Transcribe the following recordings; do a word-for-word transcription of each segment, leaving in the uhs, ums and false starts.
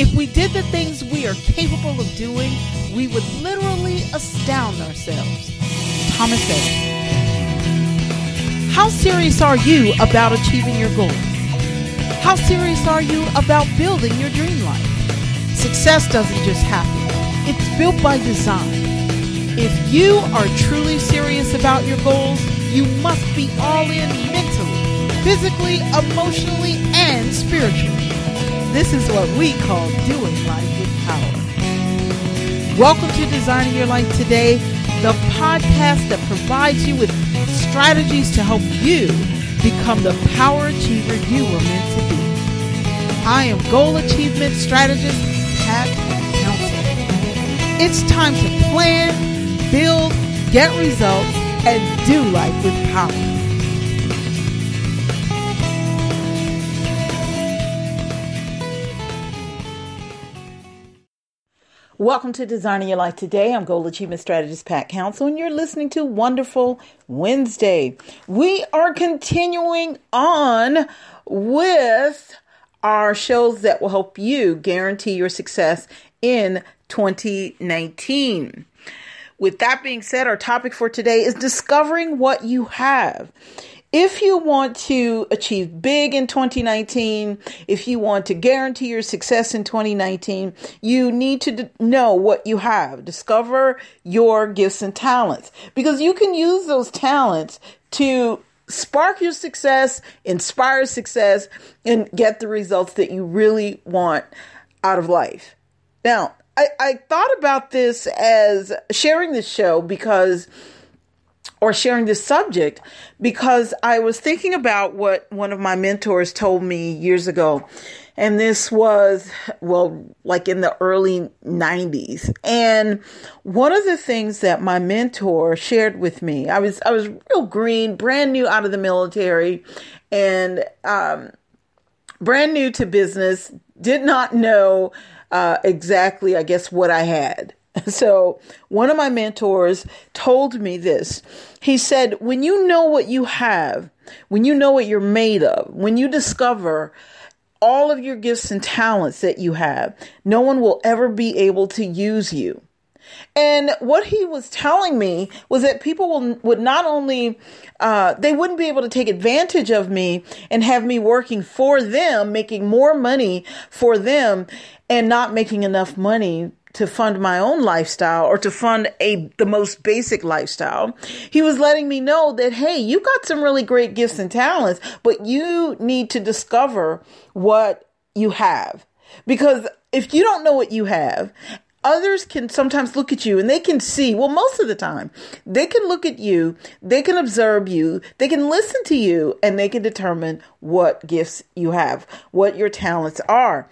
If we did the things we are capable of doing, we would literally astound ourselves. Thomas Edison. How serious are you about achieving your goals? How serious are you about building your dream life? Success doesn't just happen. It's built by design. If you are truly serious about your goals, you must be all in mentally, physically, emotionally, and spiritually. This is what we call doing life with power. Welcome to Designing Your Life Today, the podcast that provides you with strategies to help you become the power achiever you were meant to be. I am goal achievement strategist Pat Council. It's time to plan, build, get results, and do life with power. Welcome to Designing Your Life Today. I'm Goal Achievement Strategist Pat Council, and you're listening to Wonderful Wednesday. We are continuing on with our shows that will help you guarantee your success in twenty nineteen. With that being said, our topic for today is discovering what you have. If you want to achieve big in twenty nineteen, if you want to guarantee your success in twenty nineteen, you need to d- know what you have. Discover your gifts and talents, because you can use those talents to spark your success, inspire success, and get the results that you really want out of life. Now, I, I thought about this as sharing this show because or sharing this subject because I was thinking about what one of my mentors told me years ago. And this was, well, like in the early nineties. And one of the things that my mentor shared with me, I was, I was real green, brand new out of the military and, um, brand new to business, did not know, uh, exactly, I guess, what I had. So one of my mentors told me this. He said, when you know what you have, when you know what you're made of, when you discover all of your gifts and talents that you have, no one will ever be able to use you. And what he was telling me was that people will, would not only, uh, they wouldn't be able to take advantage of me and have me working for them, making more money for them and not making enough money to fund my own lifestyle or to fund a the most basic lifestyle. He was letting me know that, hey, you got some really great gifts and talents, but you need to discover what you have. Because if you don't know what you have, others can sometimes look at you and they can see, well, most of the time, they can look at you, they can observe you, they can listen to you, and they can determine what gifts you have, what your talents are.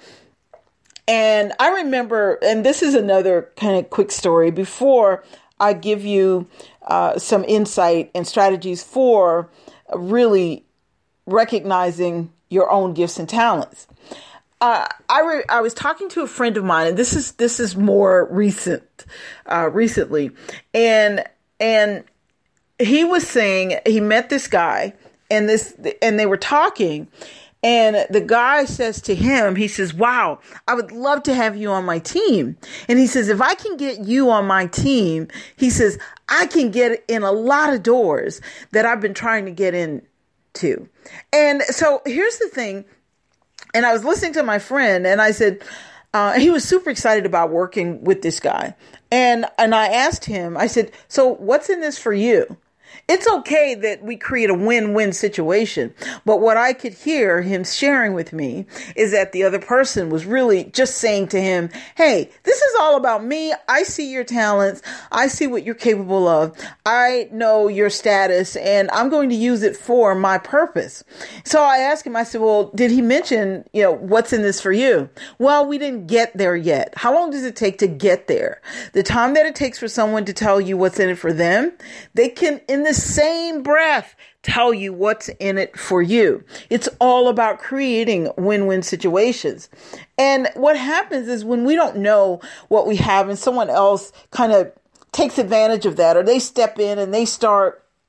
And I remember, and this is another kind of quick story before I give you uh, some insight and strategies for really recognizing your own gifts and talents. Uh, I re- I was talking to a friend of mine, and this is this is more recent, uh, recently, and and he was saying he met this guy, and this and they were talking. And the guy says to him, he says, wow, I would love to have you on my team. And he says, if I can get you on my team, he says, I can get in a lot of doors that I've been trying to get into. And so here's the thing. And I was listening to my friend and I said, uh, he was super excited about working with this guy. And, and I asked him, I said, so what's in this for you? It's okay that we create a win-win situation. But what I could hear him sharing with me is that the other person was really just saying to him, hey, this is all about me. I see your talents. I see what you're capable of. I know your status and I'm going to use it for my purpose. So I asked him, I said, well, did he mention, you know, what's in this for you? Well, we didn't get there yet. How long does it take to get there? The time that it takes for someone to tell you what's in it for them, they can, in the same breath, tell you what's in it for you. It's all about creating win-win situations. And what happens is when we don't know what we have and someone else kind of takes advantage of that, or they step in and they start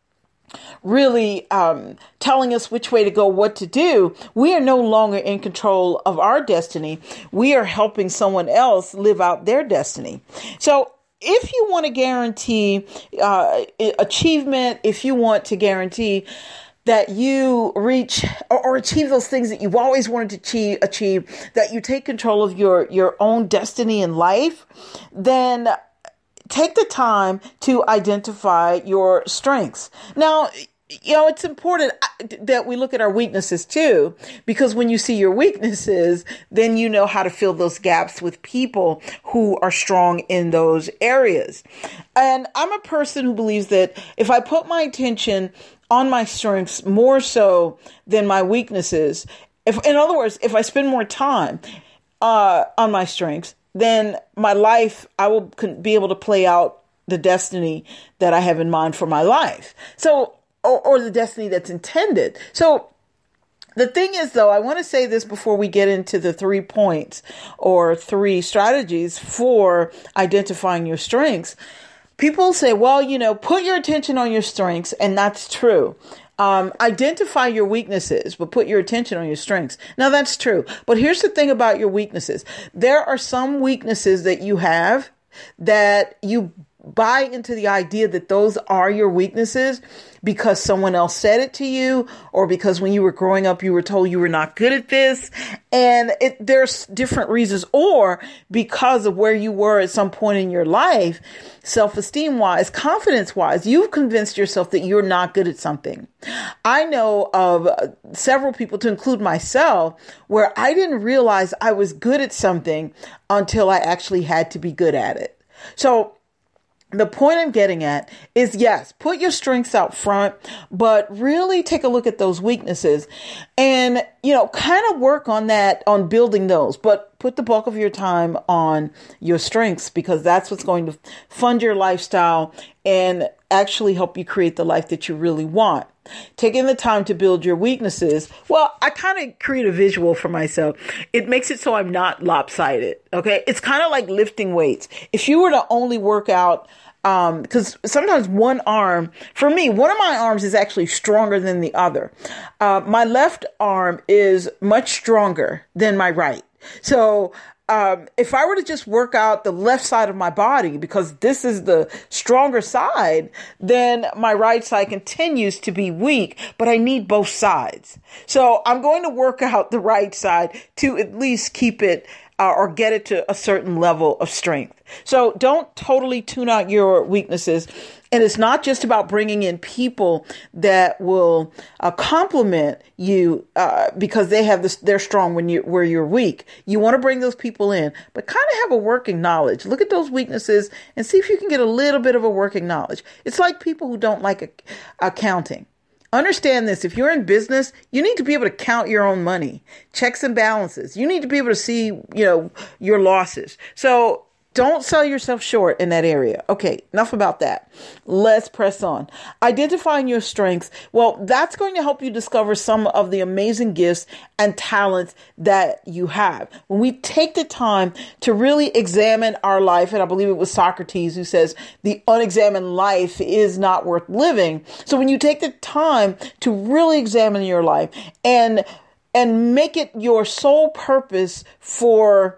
really um, telling us which way to go, what to do, we are no longer in control of our destiny. We are helping someone else live out their destiny. So if you want to guarantee uh, achievement, if you want to guarantee that you reach or, or achieve those things that you've always wanted to achieve, achieve, that you take control of your, your own destiny in life, then take the time to identify your strengths. Now, you know, it's important that we look at our weaknesses too, because when you see your weaknesses, then you know how to fill those gaps with people who are strong in those areas. And I'm a person who believes that if I put my attention on my strengths more so than my weaknesses, if, in other words, if I spend more time uh, on my strengths, then my life, I will be able to play out the destiny that I have in mind for my life. So, or, or the destiny that's intended. So the thing is, though, I want to say this before we get into the three points or three strategies for identifying your strengths. People say, well, you know, put your attention on your strengths, and that's true. Um, identify your weaknesses, but put your attention on your strengths. Now, that's true. But here's the thing about your weaknesses. There are some weaknesses that you have that you buy into the idea that those are your weaknesses because someone else said it to you, or because when you were growing up, you were told you were not good at this. And it, there's different reasons, or because of where you were at some point in your life, self-esteem wise, confidence wise, you've convinced yourself that you're not good at something. I know of several people, to include myself, where I didn't realize I was good at something until I actually had to be good at it. So the point I'm getting at is, yes, put your strengths out front, but really take a look at those weaknesses and, you know, kind of work on that, on building those, but put the bulk of your time on your strengths, because that's what's going to fund your lifestyle and actually help you create the life that you really want. Taking the time to build your weaknesses. Well, I kind of create a visual for myself. It makes it so I'm not lopsided. Okay. It's kind of like lifting weights. If you were to only work out, um, because sometimes one arm, for me, one of my arms is actually stronger than the other. Uh, my left arm is much stronger than my right. So, Um, if I were to just work out the left side of my body, because this is the stronger side, then my right side continues to be weak, but I need both sides. So I'm going to work out the right side to at least keep it uh, or get it to a certain level of strength. So don't totally tune out your weaknesses. And it's not just about bringing in people that will uh, complement you uh, because they have this, they're strong when you where you're weak. You want to bring those people in, but kind of have a working knowledge. Look at those weaknesses and see if you can get a little bit of a working knowledge. It's like people who don't like a, accounting. Understand this. If you're in business, you need to be able to count your own money, checks and balances. You need to be able to see, you know, your losses. So don't sell yourself short in that area. Okay, enough about that. Let's press on. Identifying your strengths. Well, that's going to help you discover some of the amazing gifts and talents that you have. When we take the time to really examine our life, and I believe it was Socrates who says the unexamined life is not worth living. So when you take the time to really examine your life and and make it your sole purpose for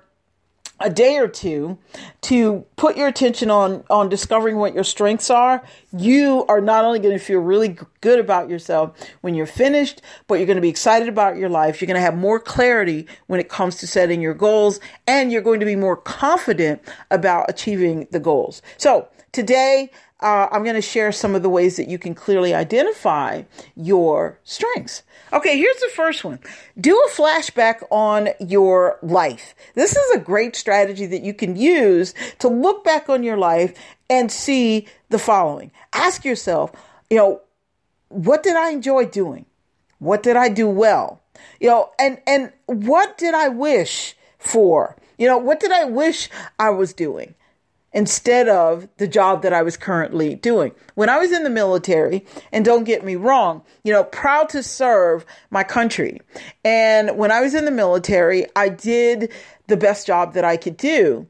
a day or two to put your attention on, on discovering what your strengths are, you are not only going to feel really good about yourself when you're finished, but you're going to be excited about your life. You're going to have more clarity when it comes to setting your goals, and you're going to be more confident about achieving the goals. So today, Uh, I'm going to share some of the ways that you can clearly identify your strengths. Okay, here's the first one. Do a flashback on your life. This is a great strategy that you can use to look back on your life and see the following. Ask yourself, you know, what did I enjoy doing? What did I do well? You know, and, and what did I wish for? You know, what did I wish I was doing instead of the job that I was currently doing? When I was in the military, and don't get me wrong, you know, proud to serve my country. And when I was in the military, I did the best job that I could do.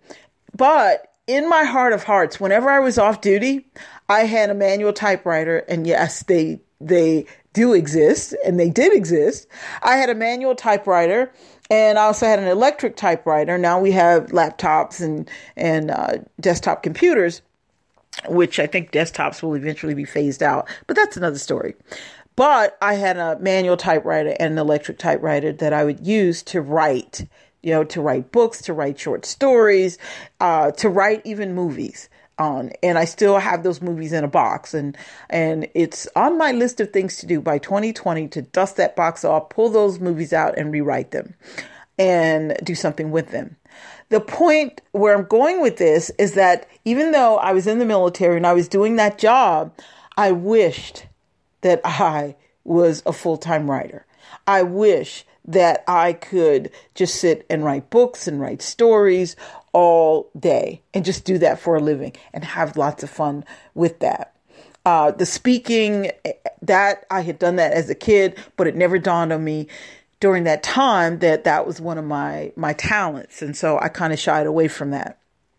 But in my heart of hearts, whenever I was off duty, I had a manual typewriter, and yes, they they do exist, and they did exist. I had a manual typewriter, and I also had an electric typewriter. Now we have laptops and, and uh, desktop computers, which I think desktops will eventually be phased out, but that's another story. But I had a manual typewriter and an electric typewriter that I would use to write, you know, to write books, to write short stories, uh, to write even movies on. And I still have those movies in a box, and, and it's on my list of things to do by twenty twenty to dust that box off, pull those movies out and rewrite them and do something with them. The point where I'm going with this is that even though I was in the military and I was doing that job, I wished that I was a full-time writer. I wish that I could just sit and write books and write stories all day and just do that for a living and have lots of fun with that. Uh, the speaking, that I had done that as a kid, but it never dawned on me during that time that that was one of my, my talents. And so I kind of shied away from that.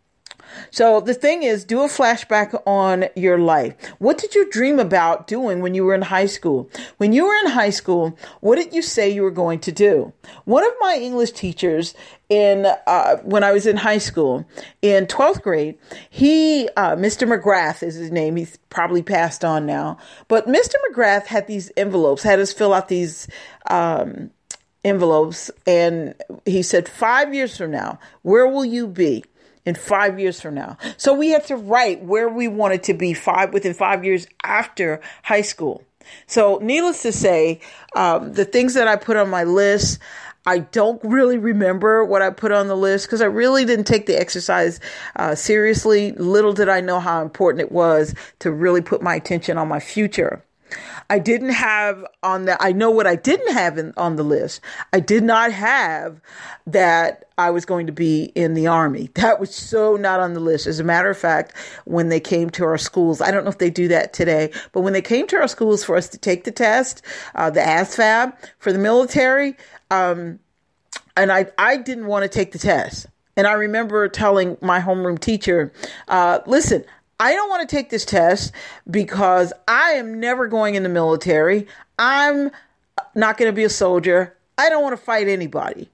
So the thing is, do a flashback on your life. What did you dream about doing when you were in high school? When you were in high school, what did you say you were going to do? One of my English teachers in uh, when I was in high school in twelfth grade, he, uh, Mister McGrath is his name. He's probably passed on now. But Mister McGrath had these envelopes, had us fill out these um, envelopes. And he said, five years from now, where will you be? In five years from now. So we had to write where we wanted to be five within five years after high school. So needless to say, um, the things that I put on my list, I don't really remember what I put on the list because I really didn't take the exercise uh, seriously. Little did I know how important it was to really put my attention on my future. I didn't have on the, I know what I didn't have in, on the list. I did not have that I was going to be in the Army. That was so not on the list. As a matter of fact, when they came to our schools, I don't know if they do that today, but when they came to our schools for us to take the test, uh, the A S V A B for the military, um, and I, I didn't want to take the test. And I remember telling my homeroom teacher, uh, listen, I don't want to take this test because I am never going in the military. I'm not going to be a soldier. I don't want to fight anybody.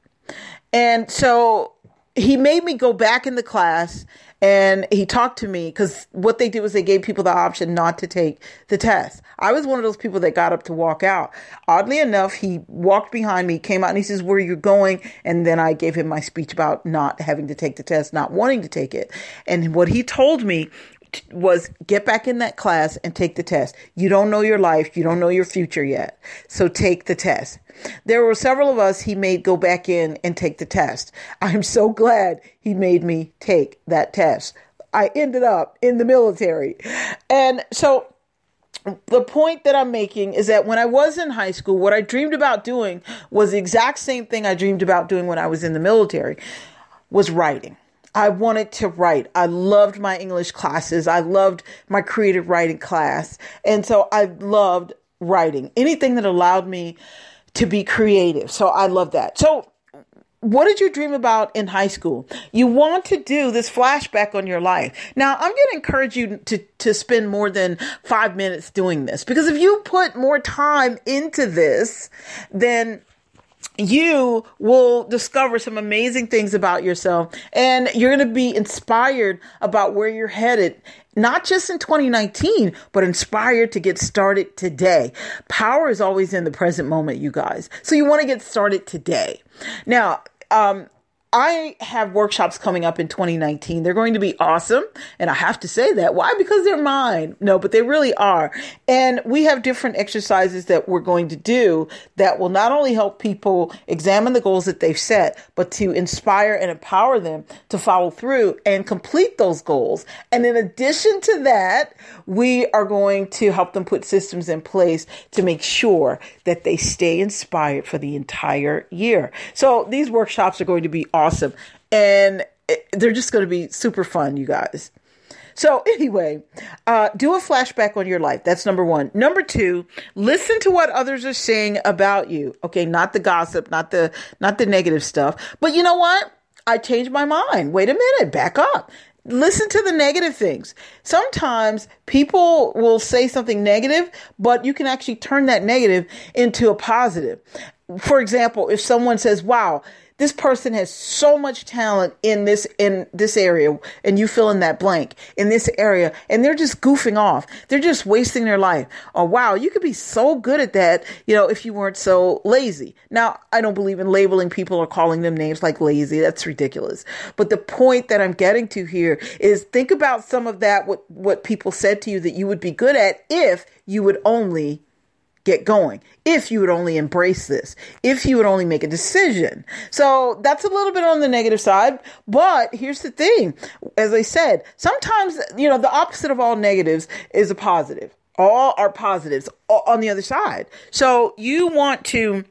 And so he made me go back in the class and he talked to me because what they did was they gave people the option not to take the test. I was one of those people that got up to walk out. Oddly enough, he walked behind me, came out and he says, where are you going? And then I gave him my speech about not having to take the test, not wanting to take it. And what he told me was get back in that class and take the test. You don't know your life. You don't know your future yet. So take the test. There were several of us he made go back in and take the test. I'm so glad he made me take that test. I ended up in the military. And so the point that I'm making is that when I was in high school, what I dreamed about doing was the exact same thing I dreamed about doing when I was in the military, was writing. I wanted to write. I loved my English classes. I loved my creative writing class. And so I loved writing, anything that allowed me to be creative. So I love that. So what did you dream about in high school? You want to do this flashback on your life. Now, I'm going to encourage you to, to spend more than five minutes doing this, because if you put more time into this, then you will discover some amazing things about yourself, and you're going to be inspired about where you're headed, not just in twenty nineteen, but inspired to get started today. Power is always in the present moment, you guys. So you want to get started today. Now, um, I have workshops coming up in twenty nineteen. They're going to be awesome. And I have to say that. Why? Because they're mine. No, but they really are. And we have different exercises that we're going to do that will not only help people examine the goals that they've set, but to inspire and empower them to follow through and complete those goals. And in addition to that, we are going to help them put systems in place to make sure that they stay inspired for the entire year. So these workshops are going to be awesome. Awesome. And they're just going to be super fun, you guys. So anyway, uh, do a flashback on your life. That's number one. Number two, listen to what others are saying about you. Okay. Not the gossip, not the, not the negative stuff, but you know what? I changed my mind. Wait a minute, back up. listen to the negative things. Sometimes people will say something negative, but you can actually turn that negative into a positive. For example, if someone says, wow, this person has so much talent in this, in this area, and you fill in that blank in this area, and they're just goofing off. They're just wasting their life. Oh, wow, you could be so good at that, you know, if you weren't so lazy. Now, I don't believe in labeling people or calling them names like lazy. That's ridiculous. But the point that I'm getting to here is think about some of that, what, what people said to you that you would be good at if you would only get going, if you would only embrace this, if you would only make a decision. So that's a little bit on the negative side. But here's the thing. As I said, sometimes, you know, the opposite of all negatives is a positive. All are positives on the other side. So you want to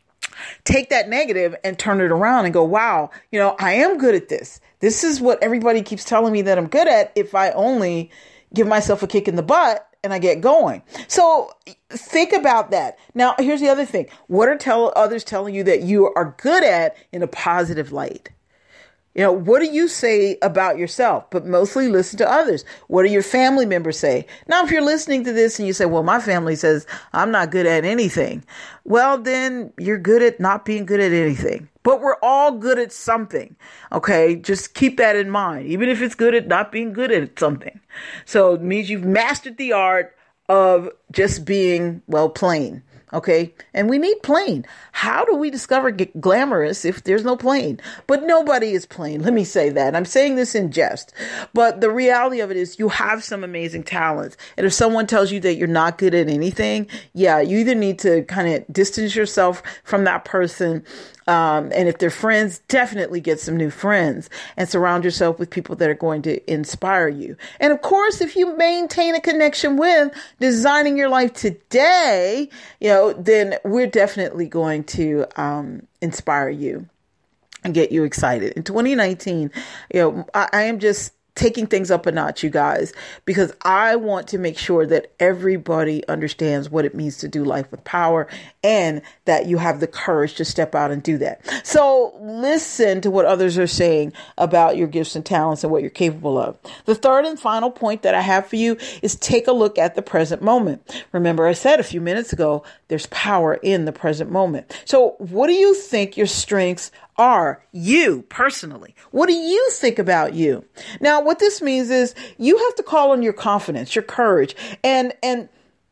take that negative and turn it around and go, wow, you know, I am good at this. This is what everybody keeps telling me that I'm good at if I only give myself a kick in the butt and I get going. So think about that. Now, here's the other thing. What are tell others telling you that you are good at in a positive light? You know, what do you say about yourself? But mostly listen to others. What do your family members say? Now, if you're listening to this and you say, well, my family says I'm not good at anything. Well, then you're good at not being good at anything. But we're all good at something. Okay. Just keep that in mind, even if it's good at not being good at something. So it means you've mastered the art of just being, well, plain. Okay. And we need plain. How do we discover g- glamorous if there's no plain? But nobody is plain. Let me say that. I'm saying this in jest. But the reality of it is you have some amazing talents. And if someone tells you that you're not good at anything, yeah, you either need to kind of distance yourself from that person. Um, and if they're friends, definitely get some new friends and surround yourself with people that are going to inspire you. And of course, if you maintain a connection with Designing Your Life Today, you know, then we're definitely going to um, inspire you and get you excited. In twenty nineteen, you know, I, I am just taking things up a notch, you guys, because I want to make sure that everybody understands what it means to do life with power and that you have the courage to step out and do that. So listen to what others are saying about your gifts and talents and what you're capable of. The third and final point that I have for you is take a look at the present moment. Remember, I said a few minutes ago, there's power in the present moment. So what do you think your strengths are, you personally? What do you think about you? Now, what this means is you have to call on your confidence, your courage, and, and,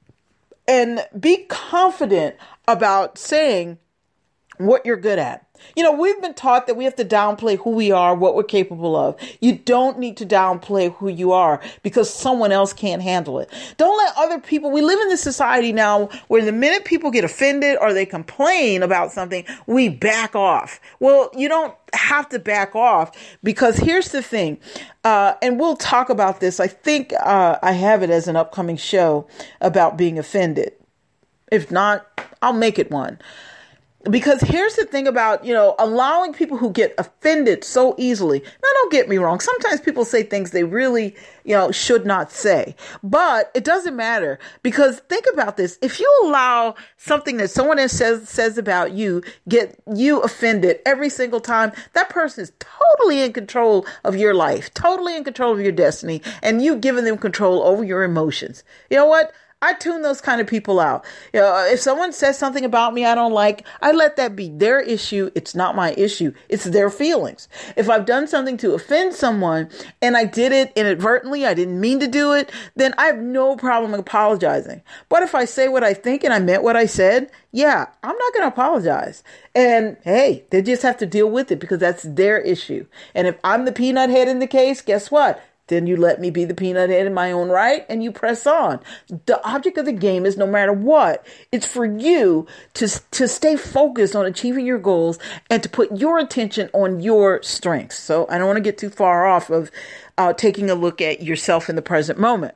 and be confident about saying what you're good at. You know, we've been taught that we have to downplay who we are, what we're capable of. You don't need to downplay who you are because someone else can't handle it. Don't let other people, we live in this society now where the minute people get offended or they complain about something, we back off. Well, you don't have to back off because here's the thing. Uh, and we'll talk about this. I think uh, I have it as an upcoming show about being offended. If not, I'll make it one. Because here's the thing about, you know, allowing people who get offended so easily. Now, don't get me wrong. Sometimes people say things they really, you know, should not say. But it doesn't matter because think about this. If you allow something that someone else says, says about you, get you offended every single time, that person is totally in control of your life, totally in control of your destiny, and you've given them control over your emotions. You know what? I tune those kind of people out. You know, if someone says something about me I don't like, I let that be their issue. It's not my issue. It's their feelings. If I've done something to offend someone and I did it inadvertently, I didn't mean to do it, then I have no problem apologizing. But if I say what I think and I meant what I said, yeah, I'm not going to apologize. And hey, they just have to deal with it because that's their issue. And if I'm the peanut head in the case, guess what? Then you let me be the peanut head in my own right and you press on. The object of the game is no matter what, it's for you to, to stay focused on achieving your goals and to put your attention on your strengths. So I don't want to get too far off of uh, taking a look at yourself in the present moment.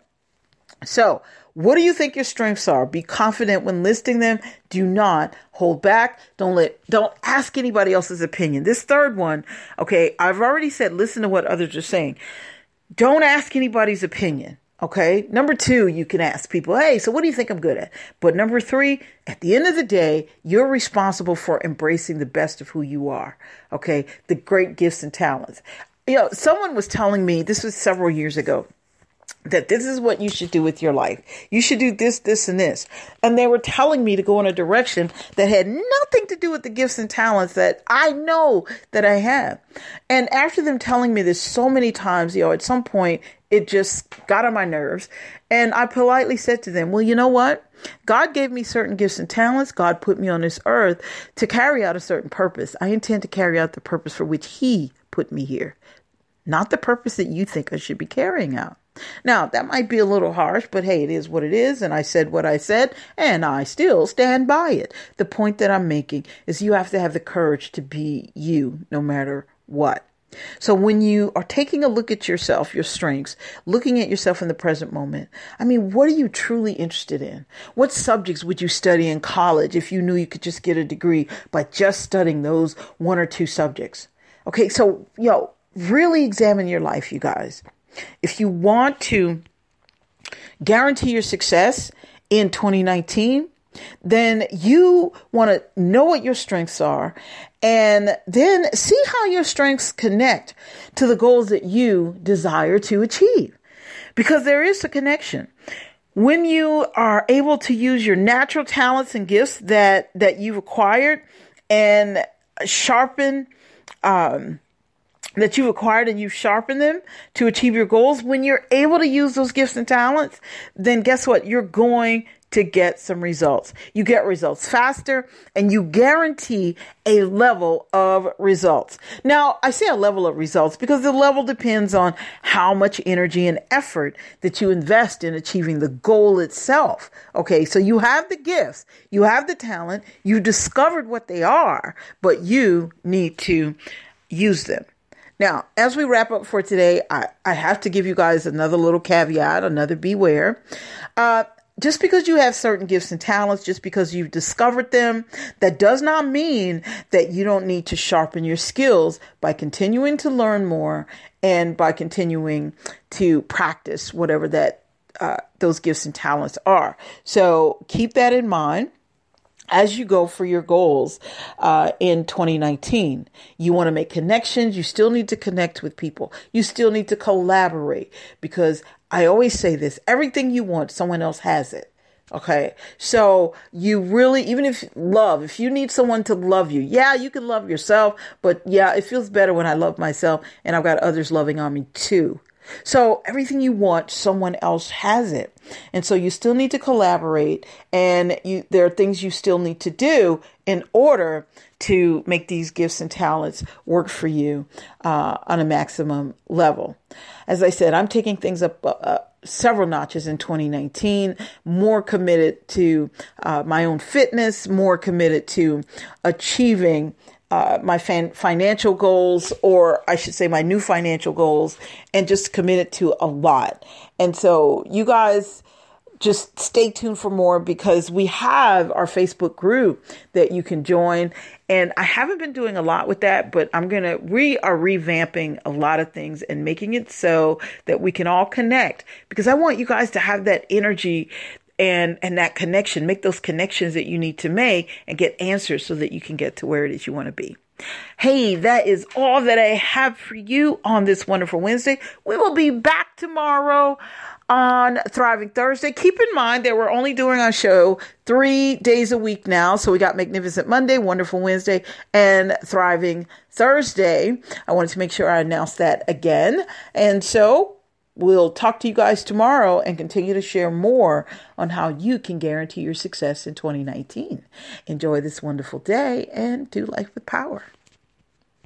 So what do you think your strengths are? Be confident when listing them. Do not hold back. Don't let, don't ask anybody else's opinion. This third one, okay, I've already said, listen to what others are saying. Don't ask anybody's opinion. Okay. Number two, you can ask people, hey, so what do you think I'm good at? But number three, at the end of the day, you're responsible for embracing the best of who you are. Okay. The great gifts and talents. you know, someone was telling me, this was several years ago, that this is what you should do with your life. You should do this, this, and this. And they were telling me to go in a direction that had nothing to do with the gifts and talents that I know that I have. And after them telling me this so many times, you know, at some point, it just got on my nerves. And I politely said to them, well, you know what? God gave me certain gifts and talents. God put me on this earth to carry out a certain purpose. I intend to carry out the purpose for which He put me here, not the purpose that you think I should be carrying out. Now, that might be a little harsh, but hey, it is what it is. And I said what I said, and I still stand by it. The point that I'm making is you have to have the courage to be you no matter what. So when you are taking a look at yourself, your strengths, looking at yourself in the present moment, I mean, what are you truly interested in? What subjects would you study in college if you knew you could just get a degree by just studying those one or two subjects? Okay, so, you know, really examine your life, you guys. If you want to guarantee your success in twenty nineteen, then you want to know what your strengths are and then see how your strengths connect to the goals that you desire to achieve. Because there is a connection. When you are able to use your natural talents and gifts that, that you've acquired and sharpen, um, that you've acquired and you've sharpened them to achieve your goals, when you're able to use those gifts and talents, then guess what? You're going to get some results. You get results faster and you guarantee a level of results. Now, I say a level of results because the level depends on how much energy and effort that you invest in achieving the goal itself. Okay, so you have the gifts, you have the talent, you discovered what they are, but you need to use them. Now, as we wrap up for today, I, I have to give you guys another little caveat, another beware. Uh, just because you have certain gifts and talents, just because you've discovered them, that does not mean that you don't need to sharpen your skills by continuing to learn more and by continuing to practice whatever that uh, those gifts and talents are. So keep that in mind. As you go for your goals uh, in twenty nineteen, you want to make connections. You still need to connect with people. You still need to collaborate because I always say this, everything you want, someone else has it. Okay. So you really, even if love, if you need someone to love you, yeah, you can love yourself, but yeah, it feels better when I love myself and I've got others loving on me too. So everything you want, someone else has it. And so you still need to collaborate and you, there are things you still need to do in order to make these gifts and talents work for you uh, on a maximum level. As I said, I'm taking things up uh, several notches in twenty nineteen, more committed to uh, my own fitness, more committed to achieving Uh, my fan- financial goals, or I should say my new financial goals, and just committed to a lot. And so you guys just stay tuned for more because we have our Facebook group that you can join. And I haven't been doing a lot with that, but I'm going to, we are revamping a lot of things and making it so that we can all connect because I want you guys to have that energy And and that connection, make those connections that you need to make and get answers so that you can get to where it is you want to be. Hey, that is all that I have for you on this wonderful Wednesday. We will be back tomorrow on Thriving Thursday. Keep in mind that we're only doing our show three days a week now. So we got Magnificent Monday, Wonderful Wednesday, and Thriving Thursday. I wanted to make sure I announced that again. And so we'll talk to you guys tomorrow and continue to share more on how you can guarantee your success in twenty nineteen. Enjoy this wonderful day and do life with power.